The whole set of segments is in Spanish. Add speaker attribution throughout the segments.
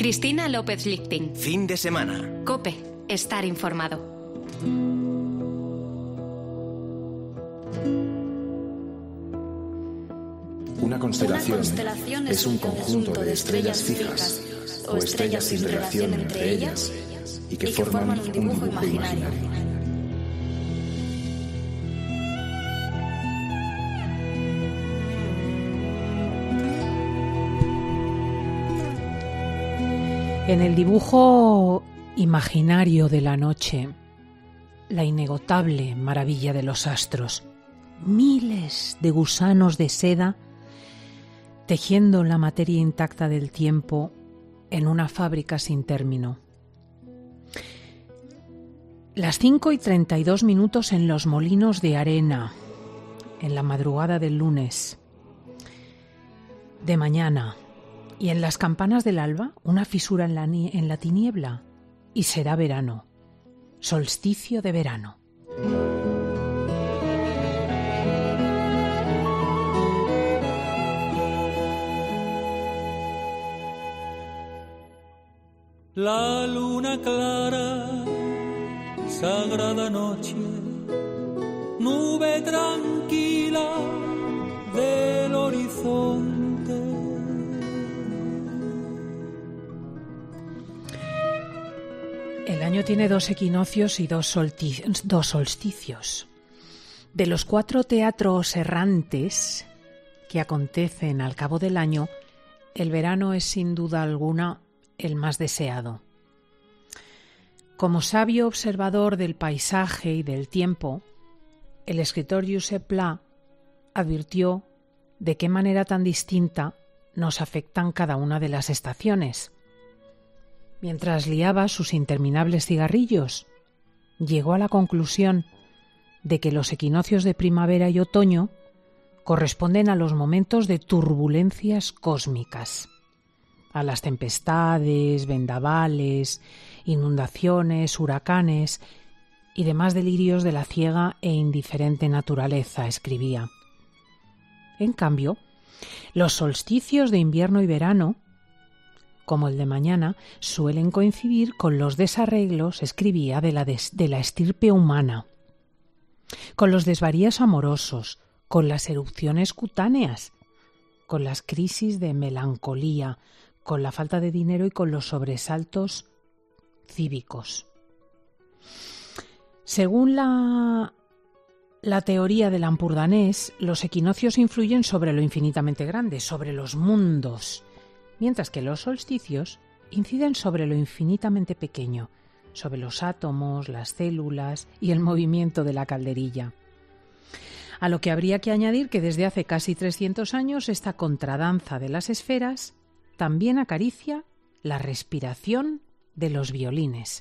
Speaker 1: Cristina López Lichting.
Speaker 2: Fin de semana.
Speaker 1: COPE. Estar informado.
Speaker 3: Una constelación es un conjunto de estrellas fijas o estrellas sin relación entre ellas y que forman un dibujo imaginario.
Speaker 4: En el dibujo imaginario de la noche, la inagotable maravilla de los astros, miles de gusanos de seda tejiendo la materia intacta del tiempo en una fábrica sin término. Las 5:32 en los molinos de arena, en la madrugada del lunes, de mañana, y en las campanas del alba, una fisura en la tiniebla, y será verano, solsticio de verano.
Speaker 5: La luna clara, sagrada noche, nube tranquila del horizonte.
Speaker 4: El año tiene 2 equinoccios y 2 solsticios. De los 4 teatros errantes que acontecen al cabo del año, el verano es sin duda alguna el más deseado. Como sabio observador del paisaje y del tiempo, el escritor Josep Pla advirtió de qué manera tan distinta nos afectan cada una de las estaciones. Mientras liaba sus interminables cigarrillos, llegó a la conclusión de que los equinoccios de primavera y otoño corresponden a los momentos de turbulencias cósmicas, a las tempestades, vendavales, inundaciones, huracanes y demás delirios de la ciega e indiferente naturaleza, escribía. En cambio, los solsticios de invierno y verano, como el de mañana, suelen coincidir con los desarreglos, escribía, de la estirpe humana, con los desvaríos amorosos, con las erupciones cutáneas, con las crisis de melancolía, con la falta de dinero y con los sobresaltos cívicos. Según la teoría del ampurdanés, los equinoccios influyen sobre lo infinitamente grande, sobre los mundos, mientras que los solsticios inciden sobre lo infinitamente pequeño, sobre los átomos, las células y el movimiento de la calderilla. A lo que habría que añadir que desde hace casi 300 años esta contradanza de las esferas también acaricia la respiración de los violines.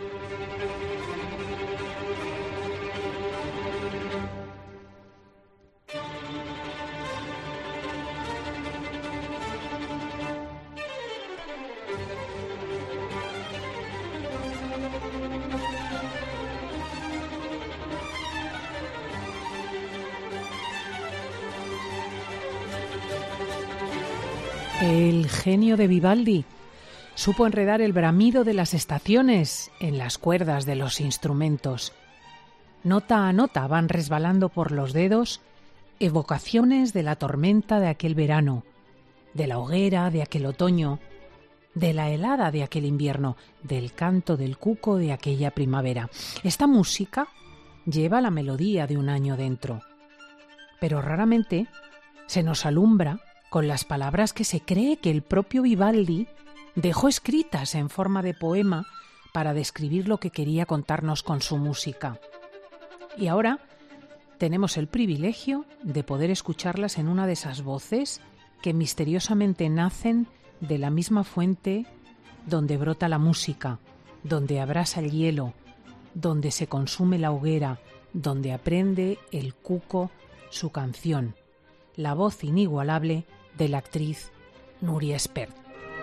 Speaker 4: El genio de Vivaldi supo enredar el bramido de las estaciones en las cuerdas de los instrumentos. Nota a nota van resbalando por los dedos evocaciones de la tormenta de aquel verano, de la hoguera de aquel otoño, de la helada de aquel invierno, del canto del cuco de aquella primavera. Esta música lleva la melodía de un año dentro, pero raramente se nos alumbra con las palabras que se cree que el propio Vivaldi dejó escritas en forma de poema para describir lo que quería contarnos con su música. Y ahora tenemos el privilegio de poder escucharlas en una de esas voces que misteriosamente nacen de la misma fuente donde brota la música, donde abrasa el hielo, donde se consume la hoguera, donde aprende el cuco su canción, la voz inigualable de la actriz Nuria Espert.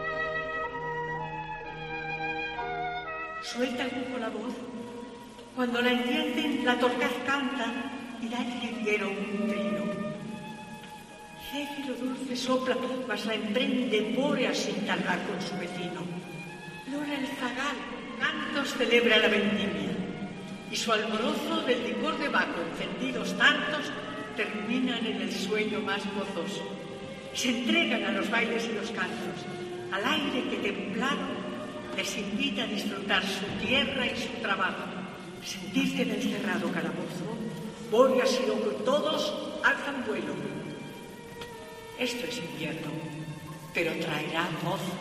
Speaker 6: Suelta el cuco la voz. Cuando la encienden, la torcaz canta y da el jilguero un trino. Céfiro dulce sopla, mas la emprende pore sin tardar con su vecino. Flora el zagal, cantos celebra la vendimia, y su alborozo del licor de Baco, encendidos tantos, terminan en el sueño más gozoso. Se entregan a los bailes y los cantos, al aire que templado les invita a disfrutar su tierra y su trabajo. Sentirse en el cerrado calabozo, Bóreas y Loco, todos alzan vuelo. Esto es invierno, pero traerá gozo.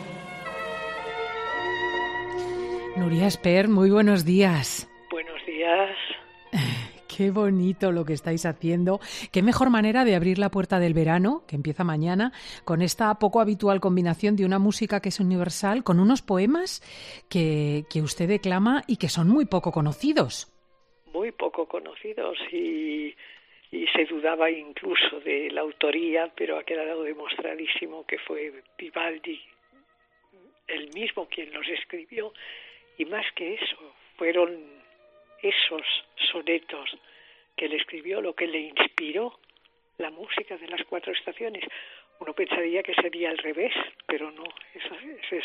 Speaker 4: Nuria Espert, muy buenos días.
Speaker 2: Buenos días.
Speaker 4: Qué bonito lo que estáis haciendo. Qué mejor manera de abrir la puerta del verano, que empieza mañana, con esta poco habitual combinación de una música que es universal con unos poemas que usted declama y que son muy poco conocidos.
Speaker 2: Muy poco conocidos y se dudaba incluso de la autoría, pero ha quedado demostradísimo que fue Vivaldi el mismo quien los escribió. Y más que eso, fueron esos sonetos que él escribió lo que le inspiró la música de las 4 estaciones. Uno pensaría que sería al revés, pero no, es así.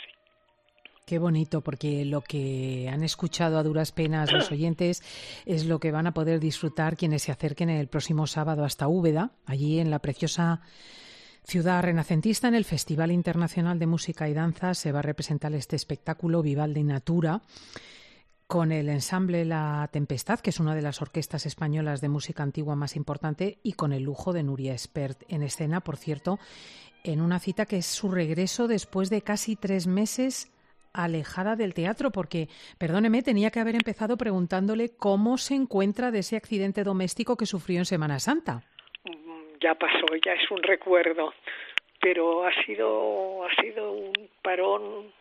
Speaker 4: Qué bonito, porque lo que han escuchado a duras penas los oyentes es lo que van a poder disfrutar quienes se acerquen el próximo sábado hasta Úbeda, allí en la preciosa ciudad renacentista. En el Festival Internacional de Música y Danza se va a representar este espectáculo Vivaldi Natura con el ensamble La Tempestad, que es una de las orquestas españolas de música antigua más importante, y con el lujo de Nuria Espert en escena, por cierto, en una cita que es su regreso después de casi 3 meses alejada del teatro, porque, perdóneme, tenía que haber empezado preguntándole cómo se encuentra de ese accidente doméstico que sufrió en Semana Santa.
Speaker 2: Ya pasó, ya es un recuerdo, pero ha sido un parón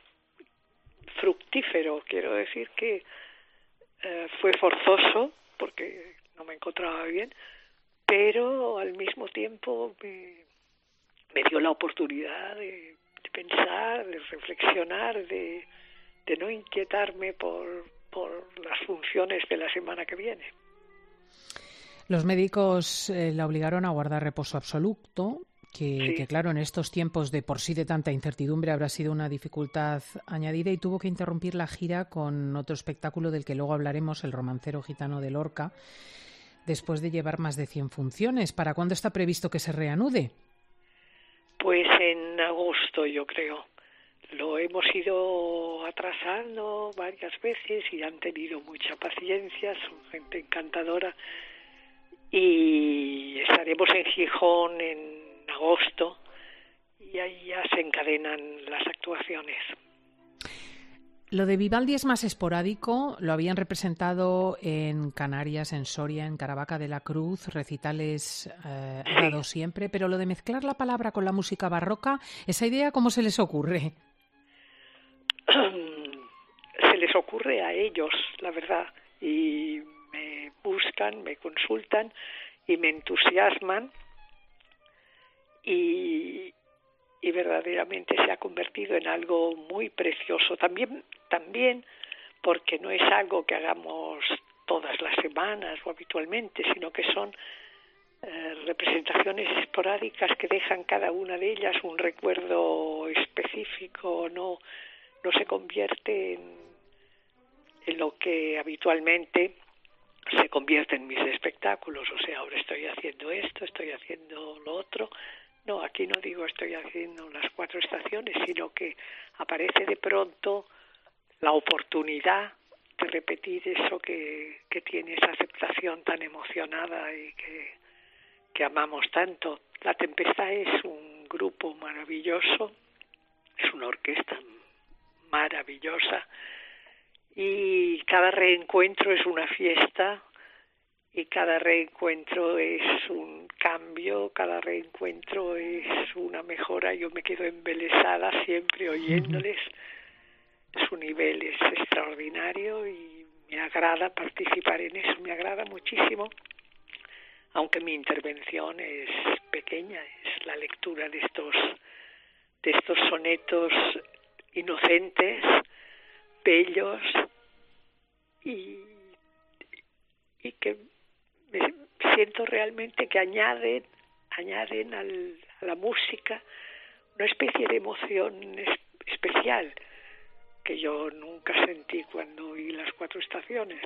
Speaker 2: fructífero. Quiero decir que fue forzoso porque no me encontraba bien, pero al mismo tiempo me dio la oportunidad de pensar, de reflexionar, de no inquietarme por las funciones de la semana que viene.
Speaker 4: Los médicos la obligaron a guardar reposo absoluto, que claro, en estos tiempos de por sí de tanta incertidumbre habrá sido una dificultad añadida, y tuvo que interrumpir la gira con otro espectáculo del que luego hablaremos, El romancero gitano de Lorca, después de llevar más de 100 funciones. ¿Para cuándo está previsto que se reanude?
Speaker 2: Pues en agosto, yo creo. Lo hemos ido atrasando varias veces y han tenido mucha paciencia, son gente encantadora. Y estaremos en Gijón en agosto y ahí ya se encadenan las actuaciones.
Speaker 4: Lo de Vivaldi es más esporádico, lo habían representado en Canarias, en Soria, en Caravaca de la Cruz, recitales dados siempre, pero lo de mezclar la palabra con la música barroca, ¿esa idea cómo se les ocurre?
Speaker 2: Se les ocurre a ellos, la verdad, y me buscan, me consultan y me entusiasman y verdaderamente se ha convertido en algo muy precioso. También porque no es algo que hagamos todas las semanas o habitualmente, sino que son representaciones esporádicas que dejan cada una de ellas un recuerdo específico, no se convierte en lo que habitualmente se convierte en mis espectáculos, o sea, ahora estoy haciendo esto, estoy haciendo lo otro. No, aquí no digo estoy haciendo las 4 estaciones, sino que aparece de pronto la oportunidad de repetir eso que tiene esa aceptación tan emocionada y que amamos tanto. La Tempestad es un grupo maravilloso, es una orquesta maravillosa y cada reencuentro es una fiesta y cada reencuentro es un cambio, cada reencuentro es una mejora. Yo me quedo embelesada siempre oyéndoles. Su nivel es extraordinario y me agrada participar en eso, me agrada muchísimo, aunque mi intervención es pequeña, es la lectura de estos sonetos inocentes, bellos y que me siento realmente que añaden a la música una especie de emoción especial. que yo nunca sentí cuando oí las 4 estaciones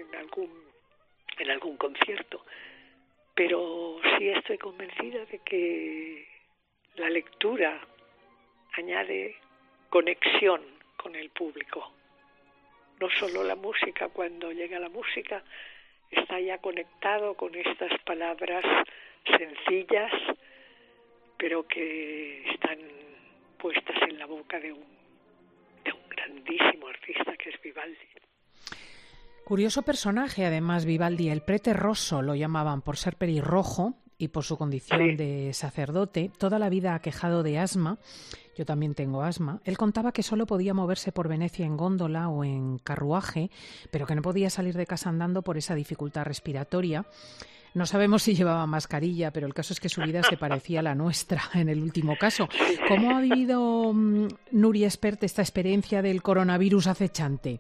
Speaker 2: en algún concierto. Pero sí estoy convencida de que la lectura añade conexión con el público. No solo la música, cuando llega la música está ya conectado con estas palabras sencillas, pero que están puestas en la boca de un grandísimo artista que es Vivaldi.
Speaker 4: Curioso personaje, además, Vivaldi, el prete rosso lo llamaban por ser pelirrojo y por su condición de sacerdote. Toda la vida aquejado de asma. Yo también tengo asma. Él contaba que solo podía moverse por Venecia en góndola o en carruaje, pero que no podía salir de casa andando por esa dificultad respiratoria. No sabemos si llevaba mascarilla, pero el caso es que su vida se parecía a la nuestra en el último caso. ¿Cómo ha vivido Nuria Espert esta experiencia del coronavirus acechante?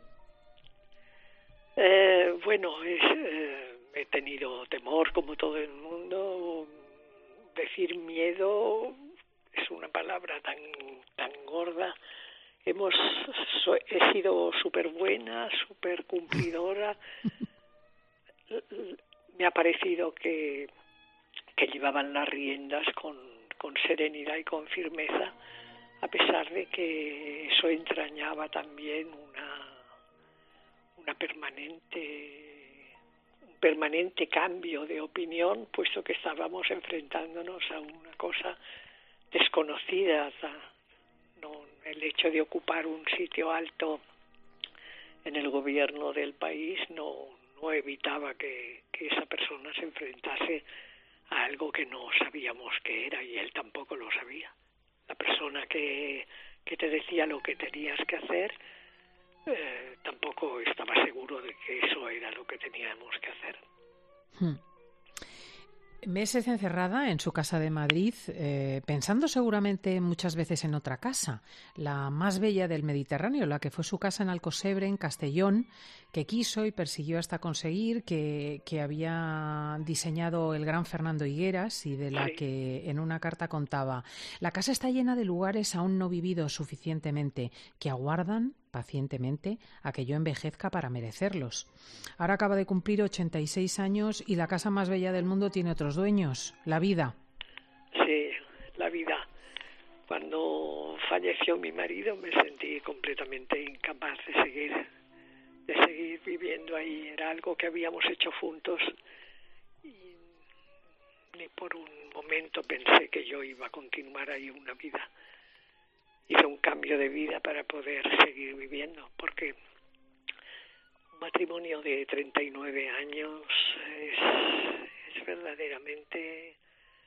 Speaker 2: He tenido temor, como todo el mundo. Decir miedo es una palabra tan gorda. He sido súper buena, súper cumplidora. Me ha parecido que llevaban las riendas con serenidad y con firmeza, a pesar de que eso entrañaba también un permanente cambio de opinión, puesto que estábamos enfrentándonos a una cosa desconocida. No, el hecho de ocupar un sitio alto en el gobierno del país no evitaba que esa persona se enfrentase a algo que no sabíamos qué era, y él tampoco lo sabía. La persona que te decía lo que tenías que hacer tampoco estaba seguro de que eso era lo que teníamos que hacer.
Speaker 4: Meses encerrada en su casa de Madrid, pensando seguramente muchas veces en otra casa, la más bella del Mediterráneo, la que fue su casa en Alcosebre, en Castellón, que quiso y persiguió hasta conseguir, que había diseñado el gran Fernando Higueras y de la que en una carta contaba: la casa está llena de lugares aún no vividos suficientemente, que aguardan pacientemente a que yo envejezca para merecerlos. Ahora acaba de cumplir 86 años y la casa más bella del mundo tiene otros dueños, la vida.
Speaker 2: Sí, la vida. Cuando falleció mi marido me sentí completamente incapaz de seguir viviendo ahí. Era algo que habíamos hecho juntos y ni por un momento pensé que yo iba a continuar ahí una vida. Hice un cambio de vida para poder seguir viviendo, porque un matrimonio de 39 años es verdaderamente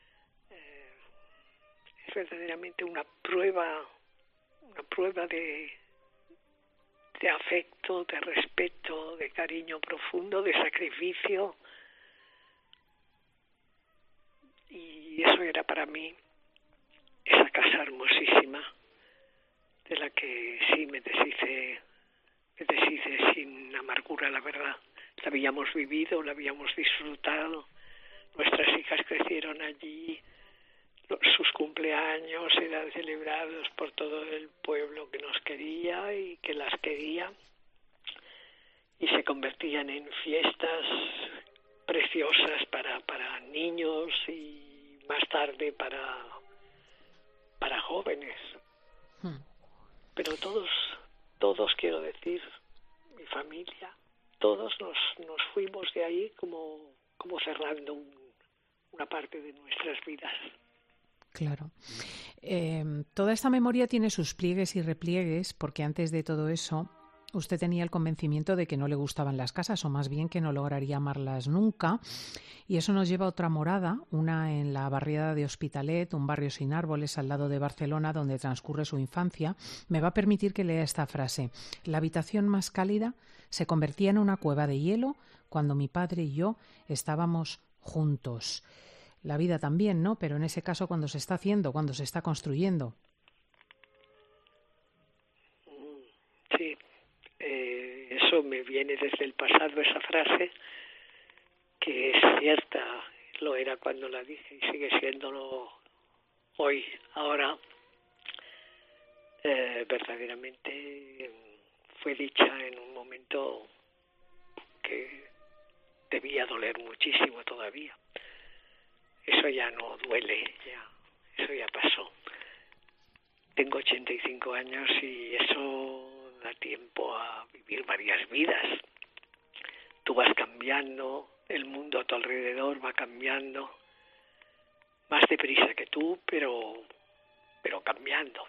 Speaker 2: una prueba de afecto, de respeto, de cariño profundo, de sacrificio. Y eso era para mí esa casa hermosísima, de la que sí me deshice sin amargura, la verdad. La habíamos vivido, la habíamos disfrutado. Nuestras hijas crecieron allí, sus cumpleaños eran celebrados por todo el pueblo que nos quería y que las quería, y se convertían en fiestas preciosas para niños y más tarde para jóvenes. Pero todos quiero decir, mi familia, todos nos fuimos de ahí como cerrando una parte de nuestras vidas.
Speaker 4: Claro. Toda esta memoria tiene sus pliegues y repliegues, porque antes de todo eso usted tenía el convencimiento de que no le gustaban las casas, o más bien que no lograría amarlas nunca. Y eso nos lleva a otra morada, una en la barriada de Hospitalet, un barrio sin árboles al lado de Barcelona, donde transcurre su infancia. Me va a permitir que lea esta frase: la habitación más cálida se convertía en una cueva de hielo cuando mi padre y yo estábamos juntos. La vida también, ¿no? Pero en ese caso, cuando se está haciendo, cuando se está construyendo.
Speaker 2: Sí, eso me viene desde el pasado, esa frase, que es cierta, lo era cuando la dije y sigue siéndolo hoy. Ahora, verdaderamente fue dicha en un momento que debía doler muchísimo todavía. Eso ya no duele, eso ya pasó. Tengo 85 años y eso da tiempo a vivir varias vidas. Tú vas cambiando, el mundo a tu alrededor va cambiando, más deprisa que tú, pero cambiando.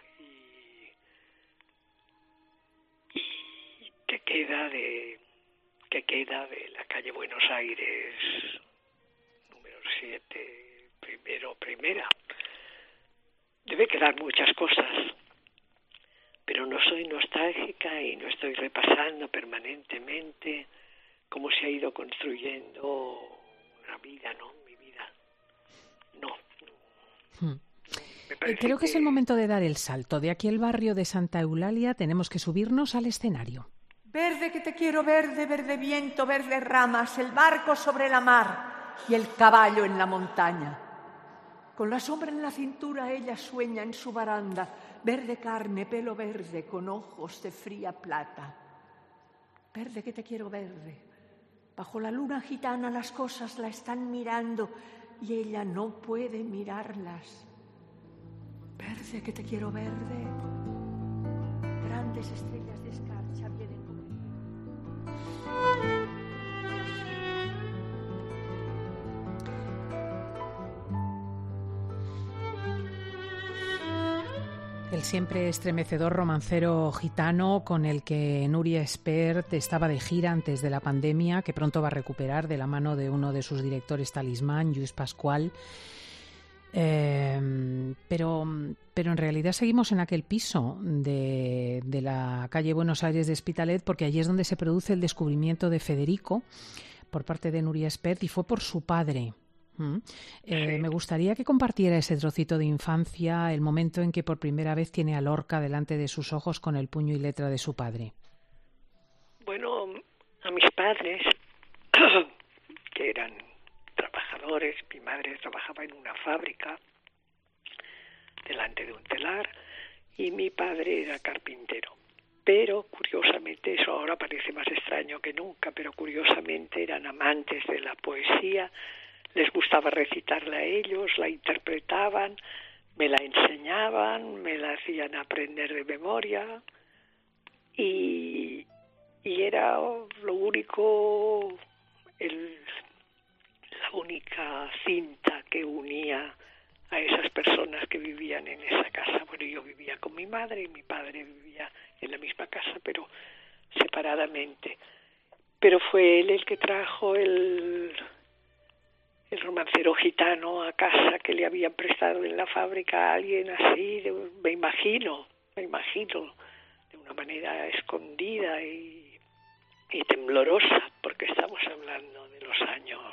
Speaker 2: ¿Y qué queda de la calle Buenos Aires, número 7, primera? Debe quedar muchas cosas, pero no soy nostálgica y no estoy repasando permanentemente cómo se ha ido construyendo una vida, ¿no? Mi vida. No.
Speaker 4: Creo que es el momento de dar el salto. De aquí al barrio de Santa Eulalia tenemos que subirnos al escenario.
Speaker 6: Verde que te quiero, verde, verde viento, verde ramas, el barco sobre la mar y el caballo en la montaña. Con la sombra en la cintura ella sueña en su baranda, verde carne, pelo verde, con ojos de fría plata. Verde que te quiero, verde. Bajo la luna gitana las cosas la están mirando y ella no puede mirarlas. Verde que te quiero, verde. Grandes estrellas de escarcha vienen con
Speaker 4: El siempre estremecedor romancero gitano con el que Núria Espert estaba de gira antes de la pandemia, que pronto va a recuperar de la mano de uno de sus directores talismán, Lluís Pascual. Pero en realidad seguimos en aquel piso de la calle Buenos Aires de Hospitalet, porque allí es donde se produce el descubrimiento de Federico por parte de Núria Espert y fue por su padre. Me gustaría que compartiera ese trocito de infancia, el momento en que por primera vez tiene a Lorca delante de sus ojos con el puño y letra de su padre.
Speaker 2: Bueno, a mis padres, que eran trabajadores, mi madre trabajaba en una fábrica delante de un telar y mi padre era carpintero. Pero curiosamente, eso ahora parece más extraño que nunca, pero curiosamente eran amantes de la poesía. Les gustaba recitarla a ellos, la interpretaban, me la enseñaban, me la hacían aprender de memoria y era lo único, la única cinta que unía a esas personas que vivían en esa casa. Bueno, yo vivía con mi madre y mi padre vivía en la misma casa, pero separadamente. Pero fue él el que trajo el romancero gitano a casa, que le habían prestado en la fábrica a alguien así, me imagino, de una manera escondida y temblorosa, porque estamos hablando de los años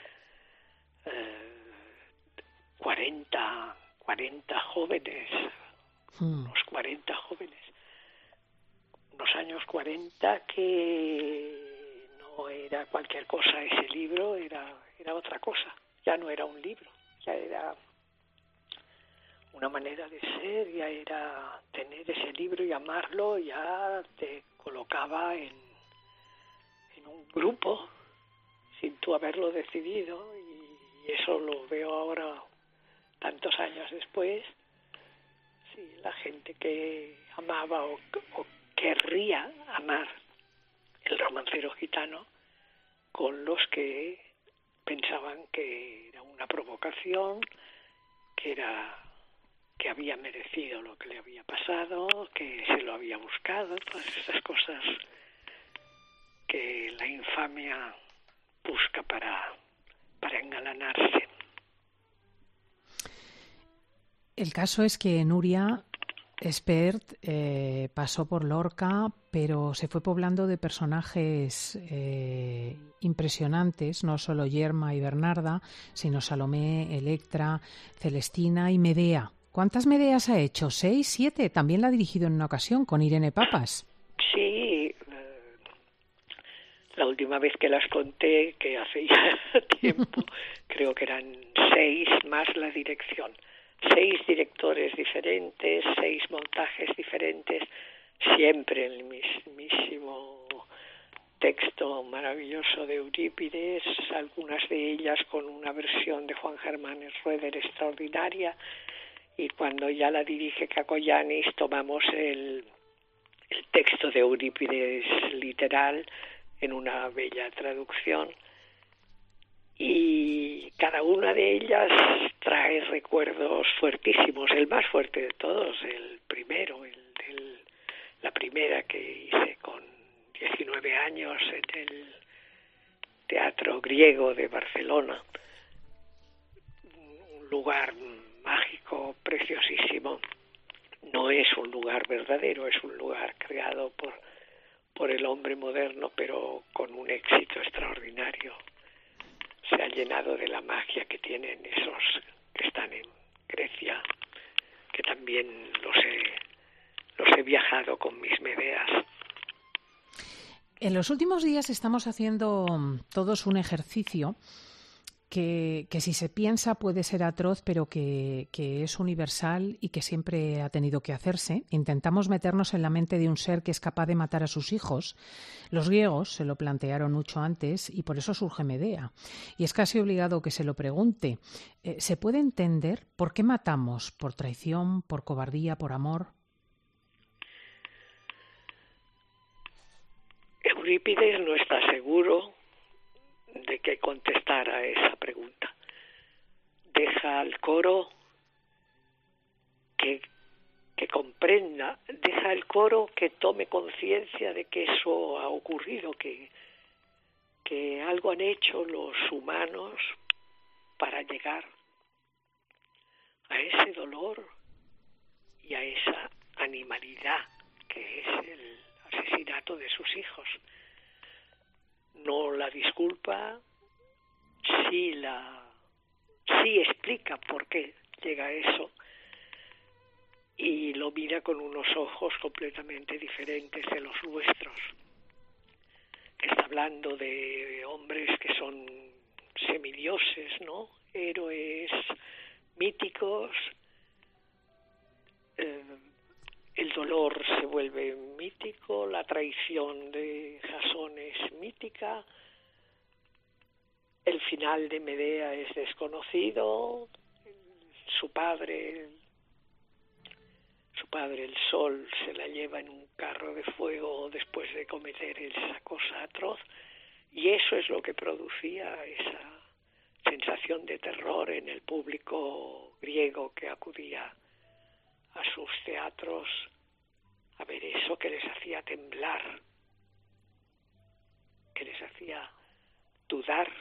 Speaker 2: 40 jóvenes, unos 40 jóvenes, unos años 40 que no era cualquier cosa ese libro, era otra cosa, ya no era un libro, ya era una manera de ser, ya era tener ese libro y amarlo, ya te colocaba en un grupo sin tú haberlo decidido, y eso lo veo ahora tantos años después. Sí, la gente que amaba o querría amar el romancero gitano con los que pensaban que era una provocación, que había merecido lo que le había pasado, que se lo había buscado, todas esas cosas que la infamia busca para engalanarse.
Speaker 4: El caso es que Núria Espert pasó por Lorca, pero se fue poblando de personajes impresionantes, no solo Yerma y Bernarda, sino Salomé, Electra, Celestina y Medea. ¿Cuántas Medeas ha hecho? ¿6, 7? También la ha dirigido en una ocasión con Irene Papas.
Speaker 2: Sí, la última vez que las conté, que hace ya tiempo, creo que eran 6 más la dirección. 6 directores diferentes, 6 montajes diferentes, siempre el mismísimo texto maravilloso de Eurípides, algunas de ellas con una versión de Juan Germán Schroeder extraordinaria, y cuando ya la dirige Cacoyanis tomamos el texto de Eurípides literal en una bella traducción, y cada una de ellas trae recuerdos fuertísimos. El más fuerte de todos, el primero, la primera que hice con 19 años en el Teatro Griego de Barcelona, un lugar mágico, preciosísimo. No es un lugar verdadero, es un lugar creado por el hombre moderno, pero con un éxito extraordinario. Se ha llenado de la magia que tienen esos que están en Grecia, que también los he viajado con mis Medeas.
Speaker 4: En los últimos días estamos haciendo todos un ejercicio que si se piensa puede ser atroz, pero que es universal y que siempre ha tenido que hacerse. Intentamos meternos en la mente de un ser que es capaz de matar a sus hijos. Los griegos se lo plantearon mucho antes y por eso surge Medea. Y es casi obligado que se lo pregunte. ¿Se puede entender por qué matamos? ¿Por traición, por cobardía, por amor?
Speaker 2: Eurípides no está seguro de que contestara esa pregunta. Deja al coro que comprenda, deja al coro que tome conciencia de que eso ha ocurrido, que algo han hecho los humanos para llegar a ese dolor y a esa animalidad que es el asesinato de sus hijos. No la disculpa, sí explica por qué llega a eso, y lo mira con unos ojos completamente diferentes de los nuestros. Está hablando de hombres que son semidioses, ¿no? Héroes míticos. El dolor se vuelve mítico, la traición de Jasón es mítica, el final de Medea es desconocido, su padre el sol se la lleva en un carro de fuego después de cometer esa cosa atroz, y eso es lo que producía esa sensación de terror en el público griego que acudía a sus teatros a ver eso, que les hacía temblar, que les hacía dudar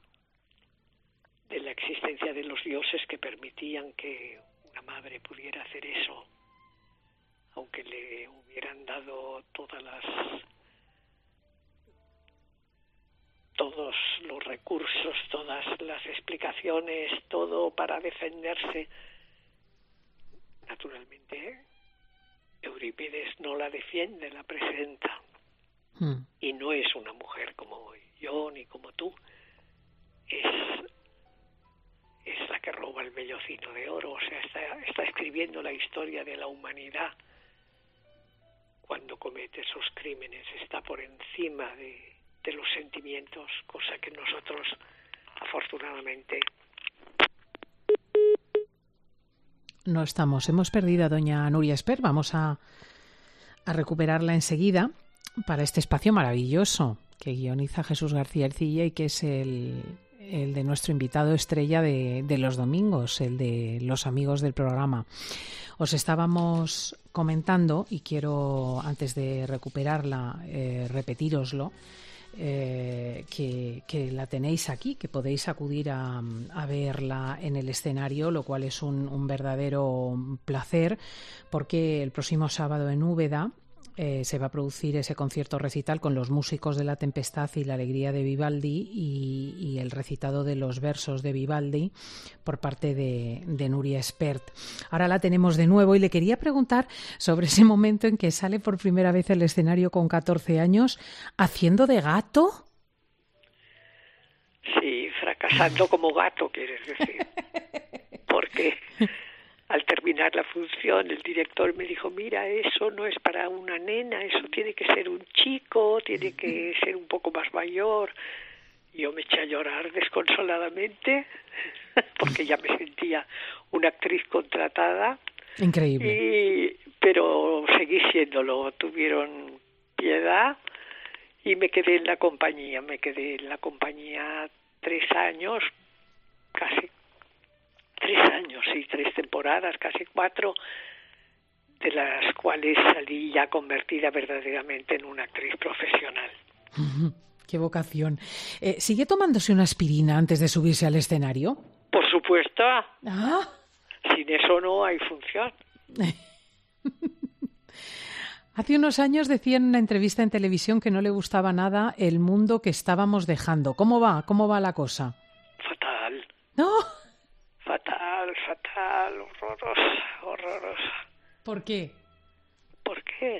Speaker 2: de la existencia de los dioses que permitían que una madre pudiera hacer eso, aunque le hubieran dado todos los recursos, todas las explicaciones, todo para defenderse. Naturalmente, Eurípides no la defiende, la presenta. Y no es una mujer como yo ni como tú. Es la que roba el vellocino de oro. O sea, está escribiendo la historia de la humanidad cuando comete esos crímenes. Está por encima de los sentimientos, cosa que nosotros, afortunadamente,
Speaker 4: no estamos. Hemos perdido a doña Nuria Espert. Vamos a recuperarla enseguida para este espacio maravilloso que guioniza Jesús García Ercilla y que es el de nuestro invitado estrella de los domingos, el de los amigos del programa. Os estábamos comentando, y quiero, antes de recuperarla, repetíroslo, que la tenéis aquí, que podéis acudir a verla en el escenario, lo cual es un verdadero placer, porque el próximo sábado en Úbeda se va a producir ese concierto recital con los músicos de La Tempestad y la Alegría de Vivaldi y el recitado de los versos de Vivaldi por parte de Nuria Espert. Ahora la tenemos de nuevo y le quería preguntar sobre ese momento en que sale por primera vez al escenario con 14 años haciendo de gato. Sí,
Speaker 2: fracasando como gato, quieres decir. Porque al terminar terminar la función, el director me dijo, mira, eso no es para una nena, eso tiene que ser un chico, tiene que ser un poco más mayor. Yo me eché a llorar desconsoladamente porque ya me sentía una actriz contratada.
Speaker 4: Increíble.
Speaker 2: Pero seguí siéndolo, tuvieron piedad y me quedé en la compañía. 3 años, casi 3 años, sí, 3 temporadas, casi 4, de las cuales salí ya convertida verdaderamente en una actriz profesional.
Speaker 4: ¡Qué vocación! ¿Sigue tomándose una aspirina antes de subirse al escenario?
Speaker 2: Por supuesto.
Speaker 4: ¿Ah?
Speaker 2: Sin eso no hay función.
Speaker 4: Hace unos años decía en una entrevista en televisión que no le gustaba nada el mundo que estábamos dejando. ¿Cómo va? ¿Cómo va la cosa?
Speaker 2: Fatal.
Speaker 4: ¿No?
Speaker 2: Fatal, horrorosa.
Speaker 4: ¿Por qué?
Speaker 2: ¿Por qué?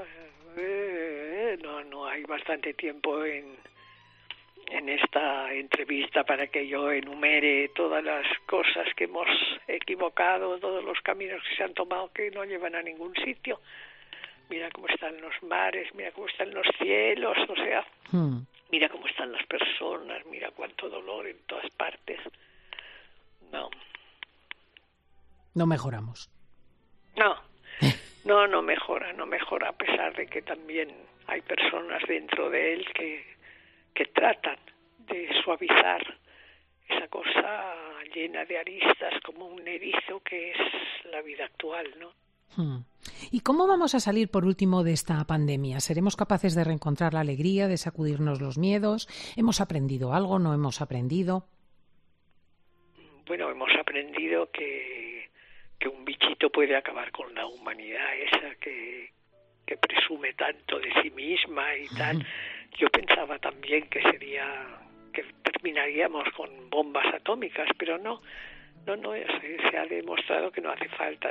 Speaker 2: No hay bastante tiempo en esta entrevista para que yo enumere todas las cosas que hemos equivocado, todos los caminos que se han tomado que no llevan a ningún sitio. Mira cómo están los mares, mira cómo están los cielos, o sea, mira cómo están las personas, mira cuánto dolor en todas partes.
Speaker 4: No mejoramos.
Speaker 2: No mejora, a pesar de que también hay personas dentro de él que tratan de suavizar esa cosa llena de aristas como un erizo que es la vida actual, ¿no?
Speaker 4: ¿Y cómo vamos a salir por último de esta pandemia? ¿Seremos capaces de reencontrar la alegría, de sacudirnos los miedos? ¿Hemos aprendido algo? ¿No hemos aprendido?
Speaker 2: Bueno, hemos aprendido que un bichito puede acabar con la humanidad esa que presume tanto de sí misma y tal. Yo pensaba también que terminaríamos con bombas atómicas, pero no, se ha demostrado que no hace falta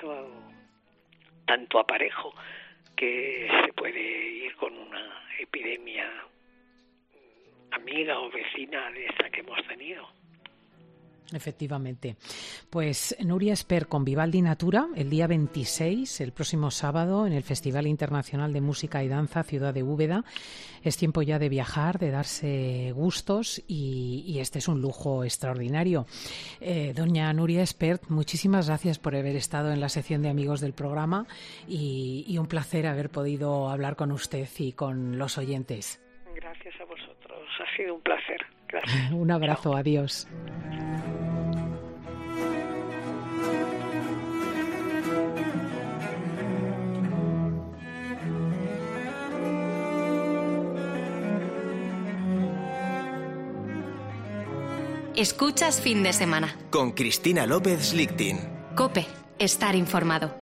Speaker 2: tanto aparejo, que se puede ir con una epidemia amiga o vecina de esta que hemos tenido.
Speaker 4: Efectivamente. Pues Nuria Espert con Vivaldi Natura, el día 26, el próximo sábado, en el Festival Internacional de Música y Danza Ciudad de Úbeda. Es tiempo ya de viajar, de darse gustos y este es un lujo extraordinario. Doña Nuria Espert, muchísimas gracias por haber estado en la sección de amigos del programa y un placer haber podido hablar con usted y con los oyentes.
Speaker 2: Gracias a vosotros, ha sido un placer. Gracias.
Speaker 4: Un abrazo, chao. Adiós.
Speaker 1: Escuchas Fin de Semana
Speaker 7: con Cristina López Lichting.
Speaker 1: COPE, estar informado.